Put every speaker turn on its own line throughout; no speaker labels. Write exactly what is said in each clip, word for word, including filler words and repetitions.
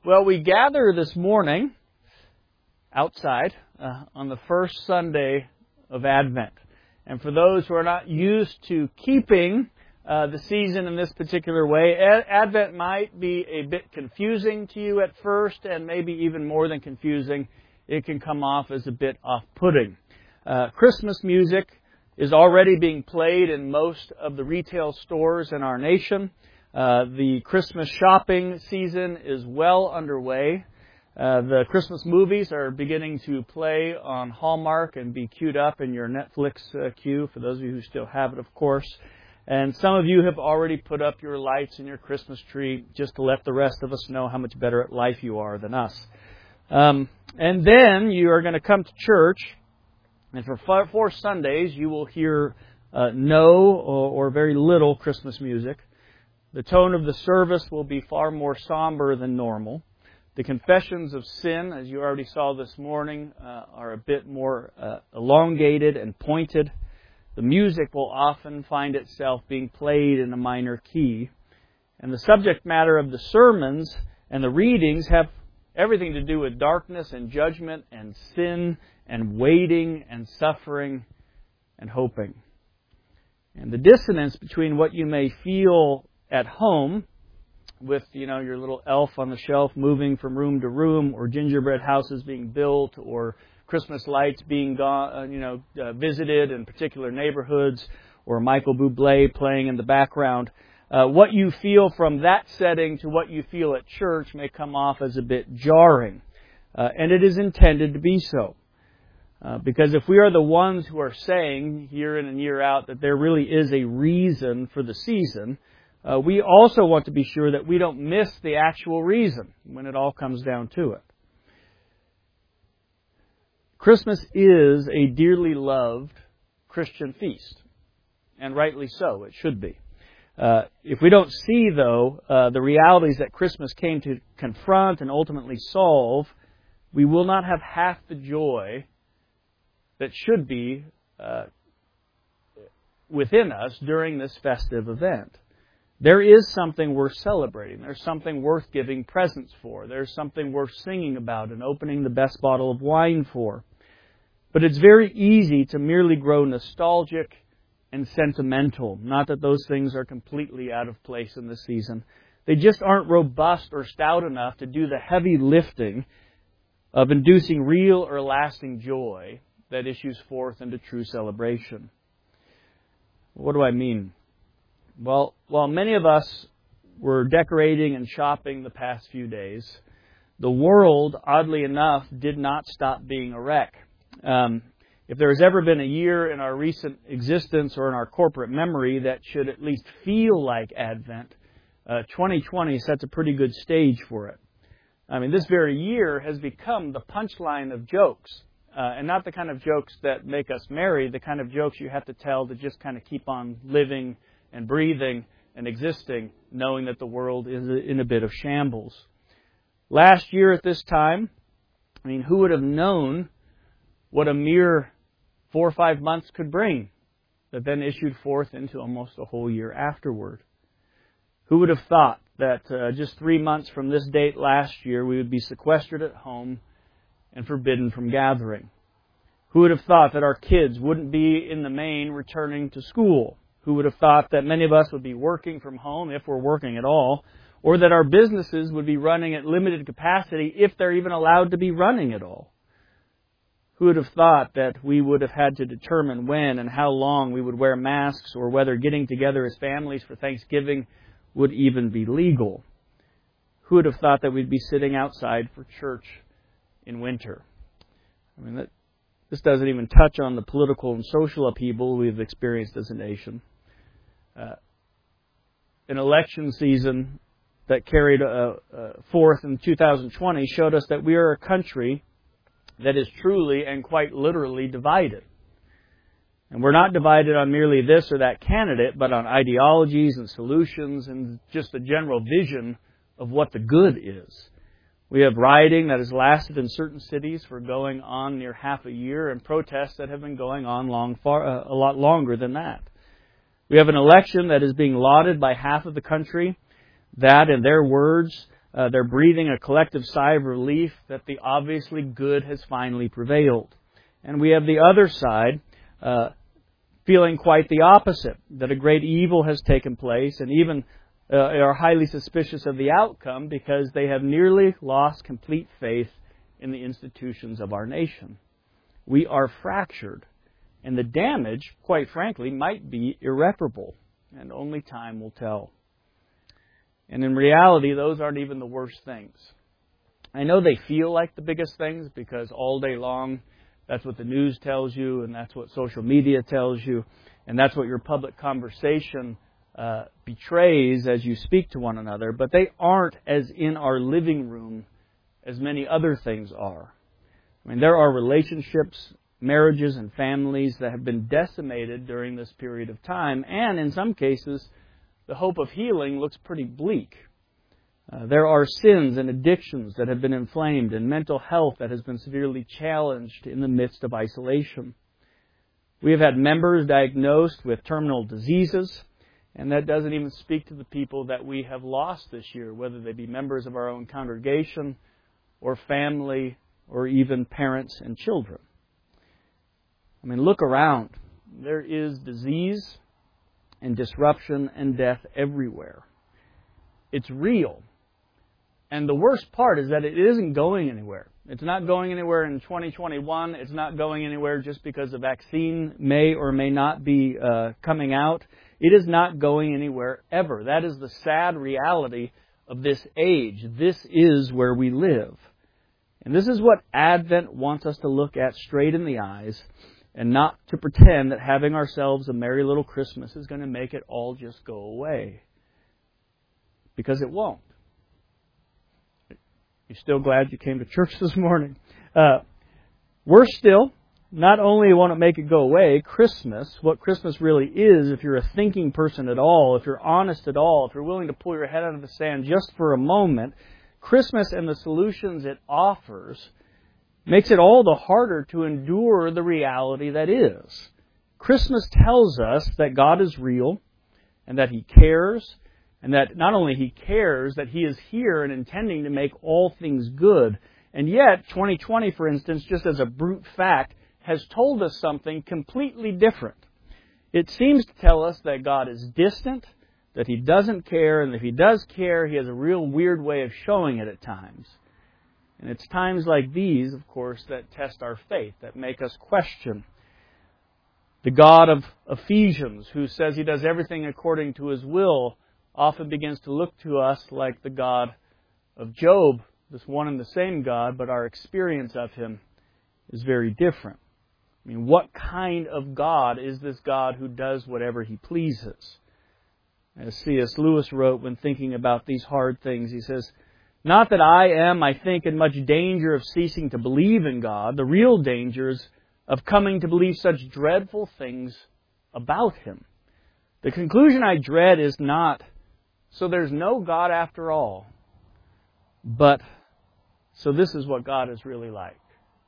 Well, we gather this morning outside uh, on the first Sunday of Advent. And for those who are not used to keeping uh, the season in this particular way, Advent might be a bit confusing to you at first, and maybe even more than confusing, it can come off as a bit off-putting. Uh, Christmas music is already being played in most of the retail stores in our nation. Uh, the Christmas shopping season is well underway. Uh, the Christmas movies are beginning to play on Hallmark and be queued up in your Netflix uh, queue, for those of you who still have it, of course. And some of you have already put up your lights and your Christmas tree just to let the rest of us know how much better at life you are than us. Um, and then you are going to come to church, and for four, four Sundays you will hear uh, no or, or very little Christmas music. The tone of the service will be far more somber than normal. The confessions of sin, as you already saw this morning, uh, are a bit more uh, elongated and pointed. The music will often find itself being played in a minor key. And the subject matter of the sermons and the readings have everything to do with darkness and judgment and sin and waiting and suffering and hoping. And the dissonance between what you may feel at home with, you know, your little elf on the shelf moving from room to room, or gingerbread houses being built, or Christmas lights being gone, uh, you know, uh, visited in particular neighborhoods, or Michael Bublé playing in the background. Uh, what you feel from that setting to what you feel at church may come off as a bit jarring. Uh, and it is intended to be so. Uh, because if we are the ones who are saying year in and year out that there really is a reason for the season, Uh, we also want to be sure that we don't miss the actual reason when it all comes down to it. Christmas is a dearly loved Christian feast, and rightly so, it should be. Uh, if we don't see, though, uh, the realities that Christmas came to confront and ultimately solve, we will not have half the joy that should be uh, within us during this festive event. There is something worth celebrating. There's something worth giving presents for. There's something worth singing about and opening the best bottle of wine for. But it's very easy to merely grow nostalgic and sentimental. Not that those things are completely out of place in this season. They just aren't robust or stout enough to do the heavy lifting of inducing real or lasting joy that issues forth into true celebration. What do I mean? Well, while many of us were decorating and shopping the past few days, the world, oddly enough, did not stop being a wreck. Um, if there has ever been a year in our recent existence or in our corporate memory that should at least feel like Advent, uh, twenty twenty sets a pretty good stage for it. I mean, this very year has become the punchline of jokes, uh, and not the kind of jokes that make us merry, the kind of jokes you have to tell to just kind of keep on living and breathing and existing, knowing that the world is in a bit of shambles. Last year at this time, I mean, who would have known what a mere four or five months could bring, that then issued forth into almost a whole year afterward? Who would have thought that uh, just three months from this date last year, we would be sequestered at home and forbidden from gathering? Who would have thought that our kids wouldn't be, in the main, returning to school? Who would have thought that many of us would be working from home, if we're working at all, or that our businesses would be running at limited capacity, if they're even allowed to be running at all? Who would have thought that we would have had to determine when and how long we would wear masks, or whether getting together as families for Thanksgiving would even be legal? Who would have thought that we'd be sitting outside for church in winter? I mean, that, this doesn't even touch on the political and social upheaval we've experienced as a nation. Uh, an election season that carried uh, uh, forth in two thousand twenty showed us that we are a country that is truly and quite literally divided. And we're not divided on merely this or that candidate, but on ideologies and solutions and just a general vision of what the good is. We have rioting that has lasted in certain cities for going on near half a year, and protests that have been going on long, far, uh, a lot longer than that. We have an election that is being lauded by half of the country, that, in their words, Uh, they're breathing a collective sigh of relief that the obviously good has finally prevailed. And we have the other side uh, feeling quite the opposite, that a great evil has taken place, and even uh, are highly suspicious of the outcome because they have nearly lost complete faith in the institutions of our nation. We are fractured, and the damage, quite frankly, might be irreparable, and only time will tell. And in reality, those aren't even the worst things. I know they feel like the biggest things because all day long, that's what the news tells you, and that's what social media tells you, and that's what your public conversation uh, betrays as you speak to one another. But they aren't as in our living room as many other things are. I mean, there are relationships, marriages, and families that have been decimated during this period of time, and in some cases, the hope of healing looks pretty bleak. Uh, there are sins and addictions that have been inflamed and mental health that has been severely challenged in the midst of isolation. We have had members diagnosed with terminal diseases, and that doesn't even speak to the people that we have lost this year, whether they be members of our own congregation or family or even parents and children. I mean, look around. There is disease and disruption and death everywhere. It's real. And the worst part is that it isn't going anywhere. It's not going anywhere in twenty twenty-one. It's not going anywhere just because the vaccine may or may not be uh, coming out. It is not going anywhere ever. That is the sad reality of this age. This is where we live. And this is what Advent wants us to look at straight in the eyes, and not to pretend that having ourselves a merry little Christmas is going to make it all just go away. Because it won't. You're still glad you came to church this morning. Uh, worse still, not only won't it make it go away, Christmas, what Christmas really is, if you're a thinking person at all, if you're honest at all, if you're willing to pull your head out of the sand just for a moment, Christmas and the solutions it offers makes it all the harder to endure the reality that is. Christmas tells us that God is real and that He cares, and that not only He cares, that He is here and intending to make all things good. And yet, twenty twenty, for instance, just as a brute fact, has told us something completely different. It seems to tell us that God is distant, that He doesn't care, and if He does care, He has a real weird way of showing it at times. And it's times like these, of course, that test our faith, that make us question. The God of Ephesians, who says He does everything according to His will, often begins to look to us like the God of Job, this one and the same God, but our experience of Him is very different. I mean, what kind of God is this God who does whatever He pleases? As C S Lewis wrote when thinking about these hard things, he says, "Not that I am, I think, in much danger of ceasing to believe in God. The real danger is of coming to believe such dreadful things about Him. The conclusion I dread is not, so there's no God after all, but so this is what God is really like."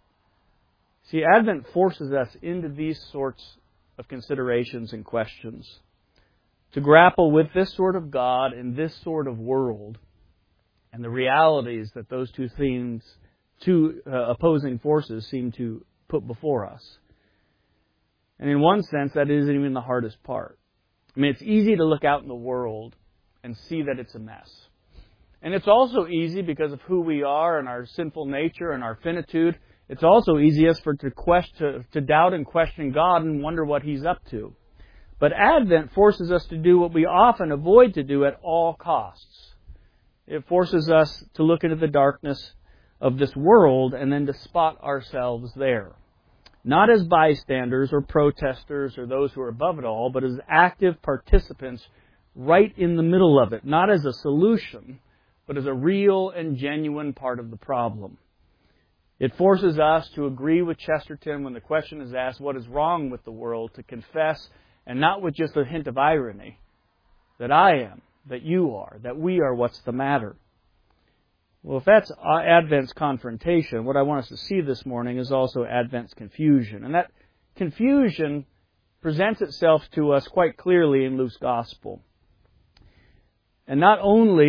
See, Advent forces us into these sorts of considerations and questions. To grapple with this sort of God in this sort of world, and the realities that those two themes, two uh, opposing forces seem to put before us. And in one sense, that isn't even the hardest part. I mean, it's easy to look out in the world and see that it's a mess. And it's also easy because of who we are and our sinful nature and our finitude. It's also easiest for to, question, to, to doubt and question God and wonder what He's up to. But Advent forces us to do what we often avoid to do at all costs. It forces us to look into the darkness of this world and then to spot ourselves there. Not as bystanders or protesters or those who are above it all, but as active participants right in the middle of it. Not as a solution, but as a real and genuine part of the problem. It forces us to agree with Chesterton when the question is asked, what is wrong with the world, to confess, and not with just a hint of irony, that I am, that you are, that we are what's the matter. Well, if that's Advent's confrontation, what I want us to see this morning is also Advent's confusion. And that confusion presents itself to us quite clearly in Luke's Gospel. And not only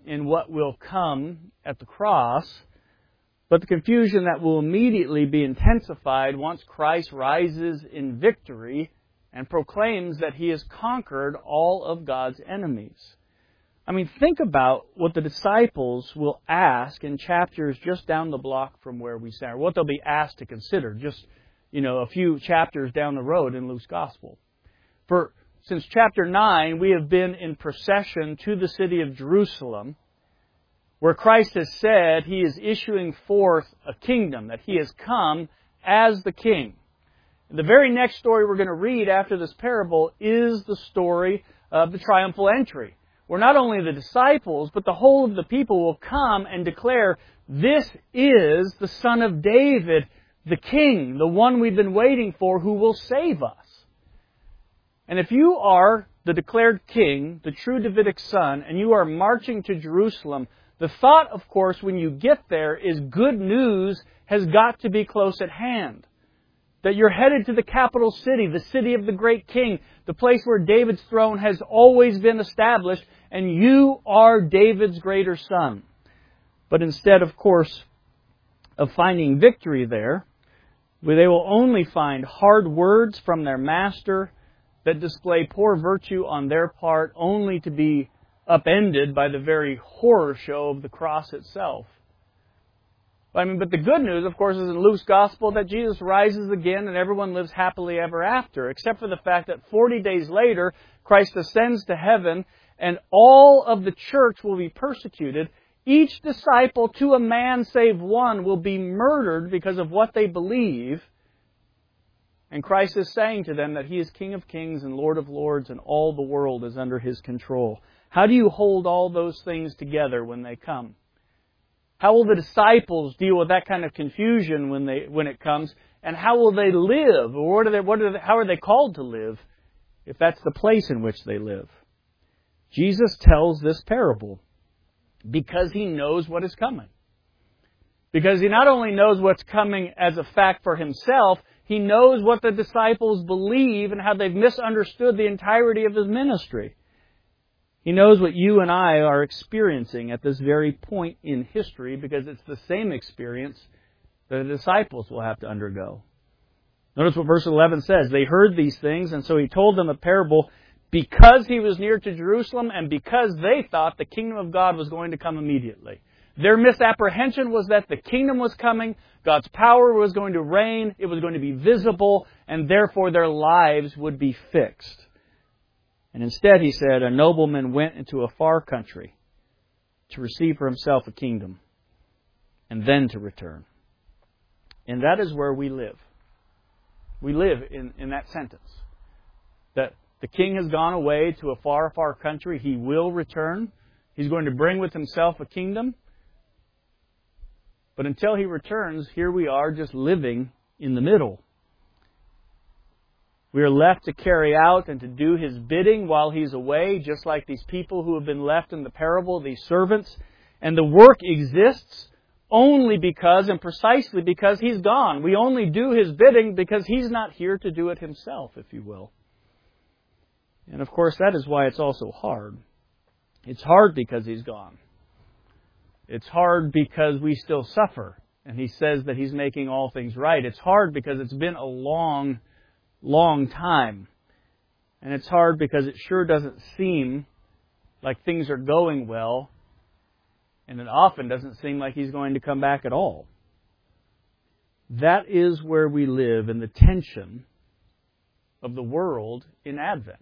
in what will come at the cross, but the confusion that will immediately be intensified once Christ rises in victory and proclaims that He has conquered all of God's enemies. I mean, think about what the disciples will ask in chapters just down the block from where we stand, or what they'll be asked to consider just, you know, a few chapters down the road in Luke's Gospel. For since chapter nine, we have been in procession to the city of Jerusalem, where Christ has said He is issuing forth a kingdom, that He has come as the King. The very next story we're going to read after this parable is the story of the triumphal entry, where not only the disciples, but the whole of the people will come and declare, this is the Son of David, the King, the one we've been waiting for, who will save us. And if you are the declared King, the true Davidic Son, and you are marching to Jerusalem, the thought, of course, when you get there is good news has got to be close at hand. That you're headed to the capital city, the city of the great King, the place where David's throne has always been established, and you are David's greater son. But instead, of course, of finding victory there, where they will only find hard words from their master that display poor virtue on their part, only to be upended by the very horror show of the cross itself. I mean, but the good news, of course, is in Luke's Gospel that Jesus rises again and everyone lives happily ever after, except for the fact that forty days later, Christ ascends to heaven and all of the church will be persecuted. Each disciple, to a man save one, will be murdered because of what they believe. And Christ is saying to them that He is King of kings and Lord of lords and all the world is under His control. How do you hold all those things together when they come? How will the disciples deal with that kind of confusion when they when it comes? And how will they live? Or what are they, what are they, how are they called to live if that's the place in which they live? Jesus tells this parable because He knows what is coming. Because He not only knows what's coming as a fact for Himself, He knows what the disciples believe and how they've misunderstood the entirety of His ministry. He knows what you and I are experiencing at this very point in history because it's the same experience that the disciples will have to undergo. Notice what verse eleven says. They heard these things, and so He told them a parable because He was near to Jerusalem and because they thought the kingdom of God was going to come immediately. Their misapprehension was that the kingdom was coming, God's power was going to reign, it was going to be visible, and therefore their lives would be fixed. And instead, He said, a nobleman went into a far country to receive for himself a kingdom and then to return. And that is where we live. We live in, in that sentence. That the king has gone away to a far, far country. He will return. He's going to bring with Himself a kingdom. But until He returns, here we are just living in the middle. We are left to carry out and to do His bidding while He's away, just like these people who have been left in the parable, these servants. And the work exists only because and precisely because He's gone. We only do His bidding because He's not here to do it Himself, if you will. And of course, that is why it's also hard. It's hard because He's gone. It's hard because we still suffer. And He says that He's making all things right. It's hard because it's been a long long time. And it's hard because it sure doesn't seem like things are going well. And it often doesn't seem like He's going to come back at all. That is where we live in the tension of the world in Advent.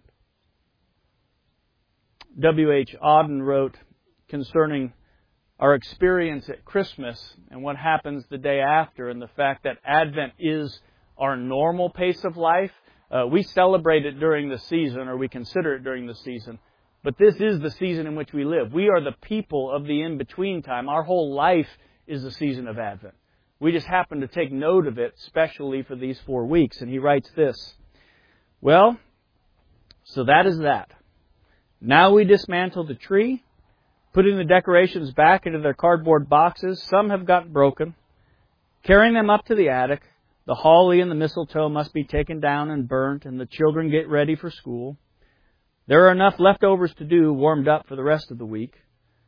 W H Auden wrote concerning our experience at Christmas and what happens the day after, and the fact that Advent is our normal pace of life. Uh, we celebrate it during the season, or we consider it during the season. But this is the season in which we live. We are the people of the in-between time. Our whole life is the season of Advent. We just happen to take note of it, especially for these four weeks. And he writes this. Well, so that is that. Now we dismantle the tree, putting the decorations back into their cardboard boxes. Some have gotten broken. Carrying them up to the attic. The holly and the mistletoe must be taken down and burnt, and the children get ready for school. There are enough leftovers to do, warmed up for the rest of the week.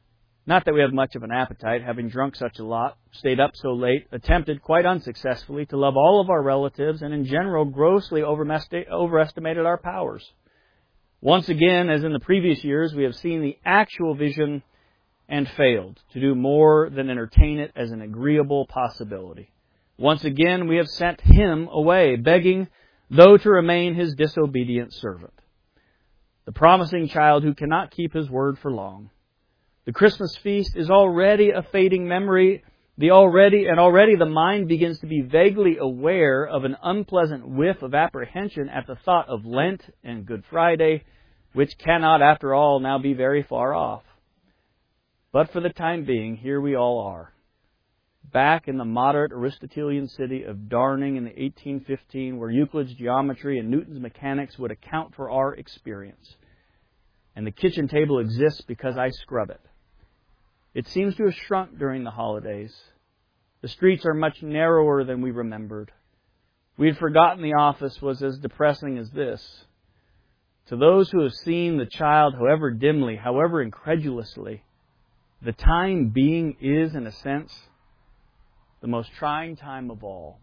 Not that we have much of an appetite, having drunk such a lot, stayed up so late, attempted, quite unsuccessfully, to love all of our relatives, and in general grossly overestimated our powers. Once again, as in the previous years, we have seen the actual vision and failed to do more than entertain it as an agreeable possibility. Once again, we have sent Him away, begging, though to remain His disobedient servant. The promising child who cannot keep His word for long. The Christmas feast is already a fading memory, the already and already the mind begins to be vaguely aware of an unpleasant whiff of apprehension at the thought of Lent and Good Friday, which cannot, after all, now be very far off. But for the time being, here we all are, back in the moderate Aristotelian city of Darning in the eighteen fifteen, where Euclid's geometry and Newton's mechanics would account for our experience. And the kitchen table exists because I scrub it. It seems to have shrunk during the holidays. The streets are much narrower than we remembered. We had forgotten the office was as depressing as this. To those who have seen the child, however dimly, however incredulously, the time being is, in a sense, the most trying time of all.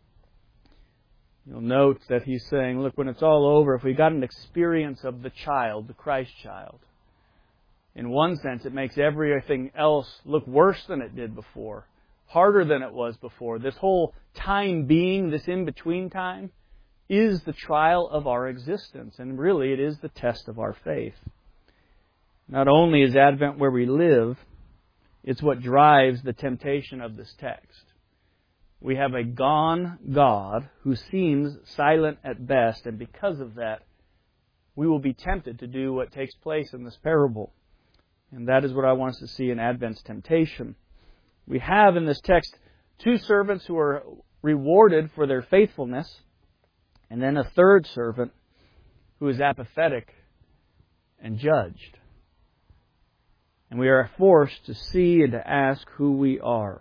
You'll note that he's saying, look, when it's all over, if we got an experience of the child, the Christ child, in one sense it makes everything else look worse than it did before, harder than it was before. This whole time being, this in-between time, is the trial of our existence, and really it is the test of our faith. Not only is Advent where we live, it's what drives the temptation of this text. We have a gone God who seems silent at best, and because of that, we will be tempted to do what takes place in this parable. And that is what I want us to see in Advent's temptation. We have in this text two servants who are rewarded for their faithfulness, and then a third servant who is apathetic and judged. And we are forced to see and to ask who we are.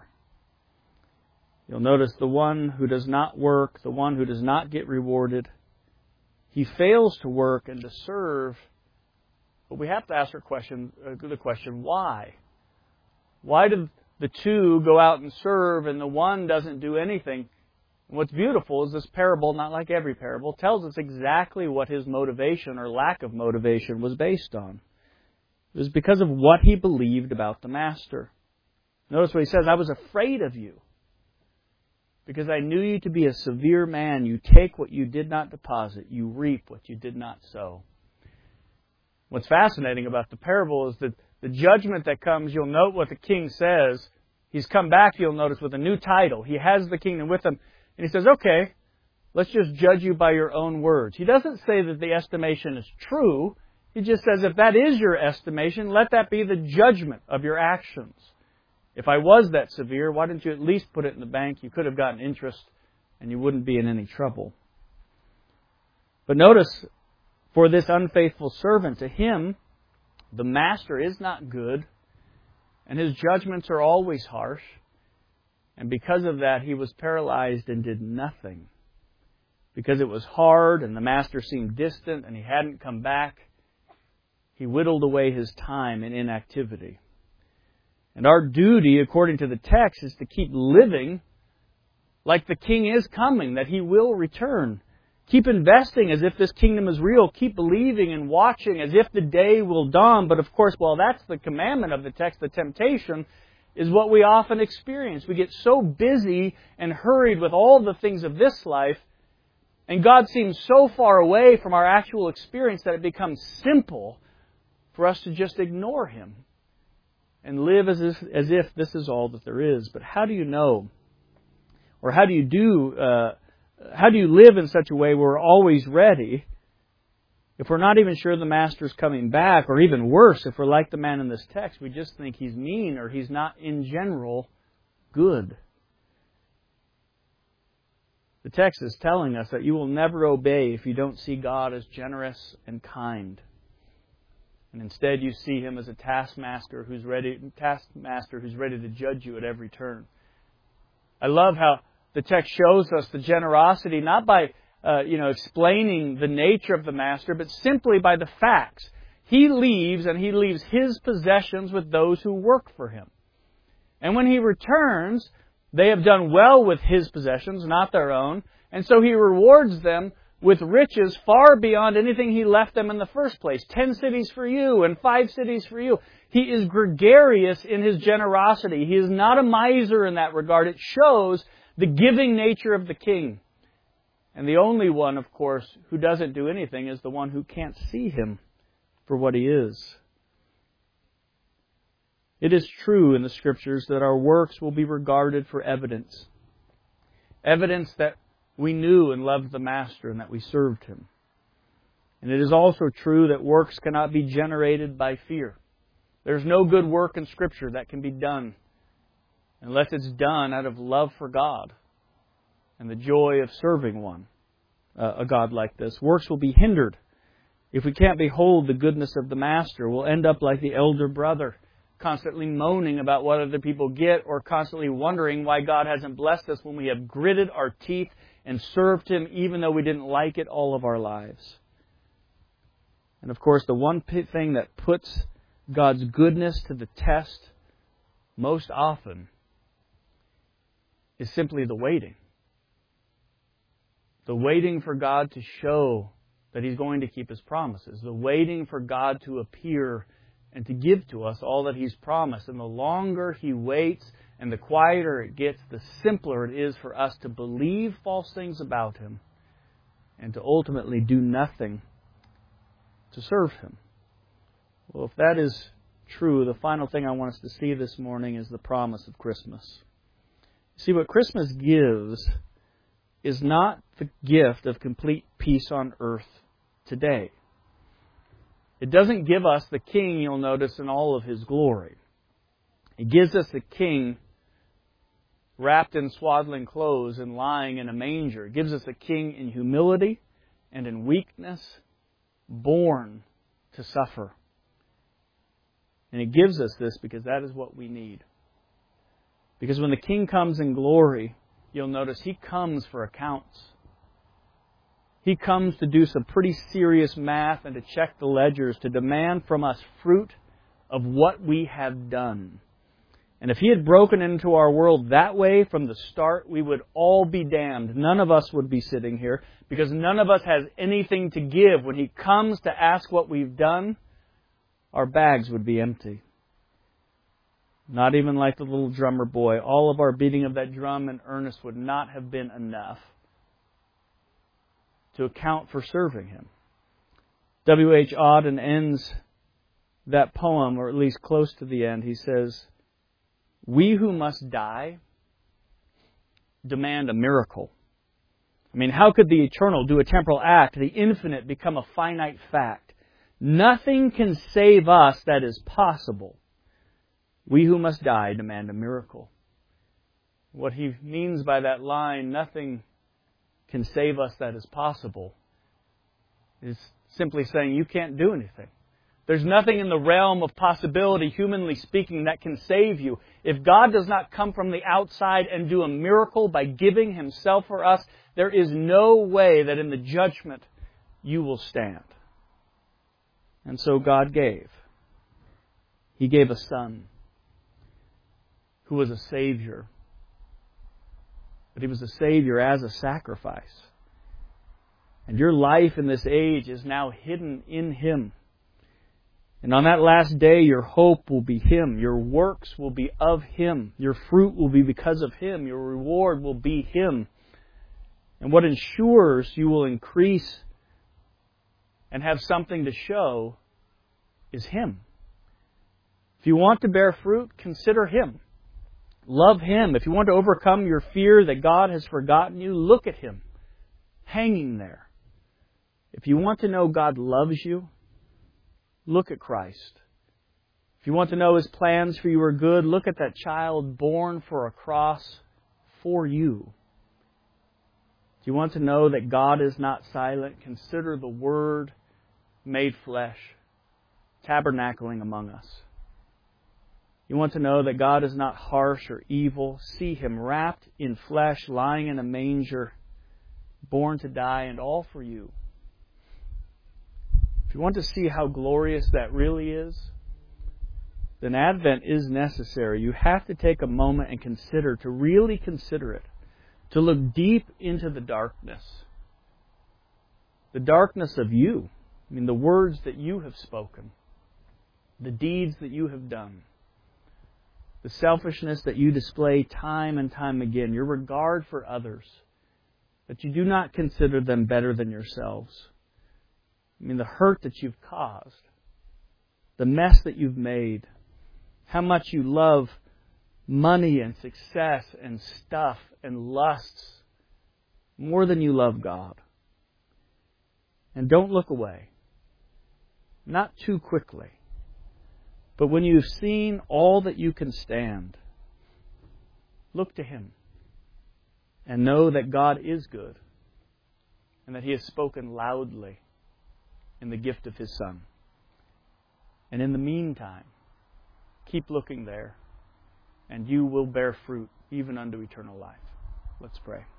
You'll notice the one who does not work, the one who does not get rewarded, he fails to work and to serve. But we have to ask our question, uh, the question, why? Why do the two go out and serve and the one doesn't do anything? And what's beautiful is this parable, not like every parable, tells us exactly what his motivation or lack of motivation was based on. It was because of what he believed about the master. Notice what he says, I was afraid of you, because I knew you to be a severe man. You take what you did not deposit. You reap what you did not sow. What's fascinating about the parable is that the judgment that comes, you'll note what the king says. He's come back, you'll notice, with a new title. He has the kingdom with him. And he says, okay, let's just judge you by your own words. He doesn't say that the estimation is true. He just says, if that is your estimation, let that be the judgment of your actions. If I was that severe, why didn't you at least put it in the bank? You could have gotten interest and you wouldn't be in any trouble. But notice, for this unfaithful servant, to him, the master is not good, and his judgments are always harsh. And because of that, he was paralyzed and did nothing. Because it was hard and the master seemed distant and he hadn't come back, he whittled away his time in inactivity. And our duty, according to the text, is to keep living like the king is coming, that he will return. Keep investing as if this kingdom is real. Keep believing and watching as if the day will dawn. But of course, while that's the commandment of the text, the temptation is what we often experience. We get so busy and hurried with all the things of this life, and God seems so far away from our actual experience that it becomes simple for us to just ignore Him and live as if, as if this is all that there is. But how do you know, or how do you do, uh, how do you live in such a way where we're always ready if we're not even sure the Master's coming back, or even worse, if we're like the man in this text, we just think he's mean or he's not in general good? The text is telling us that you will never obey if you don't see God as generous and kind. And instead you see Him as a taskmaster who's ready, taskmaster who's ready to judge you at every turn. I love how the text shows us the generosity, not by uh, you know explaining the nature of the master, but simply by the facts. He leaves, and He leaves His possessions with those who work for Him. And when He returns, they have done well with His possessions, not their own, and so He rewards them with riches far beyond anything He left them in the first place. Ten cities for you and five cities for you. He is gregarious in His generosity. He is not a miser in that regard. It shows the giving nature of the King. And the only one, of course, who doesn't do anything is the one who can't see Him for what He is. It is true in the Scriptures that our works will be regarded for evidence. Evidence that we knew and loved the Master and that we served Him. And it is also true that works cannot be generated by fear. There's no good work in Scripture that can be done unless it's done out of love for God and the joy of serving one, uh, a God like this. Works will be hindered if we can't behold the goodness of the Master. We'll end up like the elder brother, constantly moaning about what other people get or constantly wondering why God hasn't blessed us when we have gritted our teeth and served Him even though we didn't like it all of our lives. And of course, the one thing that puts God's goodness to the test most often is simply the waiting. The waiting for God to show that He's going to keep His promises. The waiting for God to appear and to give to us all that He's promised. And the longer He waits and the quieter it gets, the simpler it is for us to believe false things about Him and to ultimately do nothing to serve Him. Well, if that is true, the final thing I want us to see this morning is the promise of Christmas. See, what Christmas gives is not the gift of complete peace on earth today. It doesn't give us the King, you'll notice, in all of His glory. It gives us the King wrapped in swaddling clothes and lying in a manger. It gives us a King in humility and in weakness, born to suffer. And it gives us this because that is what we need. Because when the King comes in glory, you'll notice He comes for accounts. He comes to do some pretty serious math and to check the ledgers, to demand from us fruit of what we have done. And if He had broken into our world that way from the start, we would all be damned. None of us would be sitting here because none of us has anything to give. When He comes to ask what we've done, our bags would be empty. Not even like the little drummer boy. All of our beating of that drum in earnest would not have been enough to account for serving Him. W H Auden ends that poem, or at least close to the end. He says, "We who must die demand a miracle." I mean, how could the eternal do a temporal act, the infinite become a finite fact? Nothing can save us that is possible. We who must die demand a miracle. What he means by that line, nothing can save us that is possible, is simply saying you can't do anything. There's nothing in the realm of possibility, humanly speaking, that can save you. If God does not come from the outside and do a miracle by giving Himself for us, there is no way that in the judgment you will stand. And so God gave. He gave a Son who was a Savior. But He was a Savior as a sacrifice. And your life in this age is now hidden in Him. And on that last day, your hope will be Him. Your works will be of Him. Your fruit will be because of Him. Your reward will be Him. And what ensures you will increase and have something to show is Him. If you want to bear fruit, consider Him. Love Him. If you want to overcome your fear that God has forgotten you, look at Him hanging there. If you want to know God loves you, look at Christ. If you want to know His plans for you are good, look at that child born for a cross for you. If you want to know that God is not silent, consider the Word made flesh, tabernacling among us. You want to know that God is not harsh or evil, see Him wrapped in flesh, lying in a manger, born to die, and all for you. If you want to see how glorious that really is, then Advent is necessary. You have to take a moment and consider, to really consider it, to look deep into the darkness. The darkness of you. I mean, the words that you have spoken, the deeds that you have done, the selfishness that you display time and time again, your regard for others, that you do not consider them better than yourselves. I mean, the hurt that you've caused, the mess that you've made, how much you love money and success and stuff and lusts more than you love God. And don't look away. Not too quickly. But when you've seen all that you can stand, look to Him and know that God is good and that He has spoken loudly in the gift of His Son. And in the meantime, keep looking there and you will bear fruit even unto eternal life. Let's pray.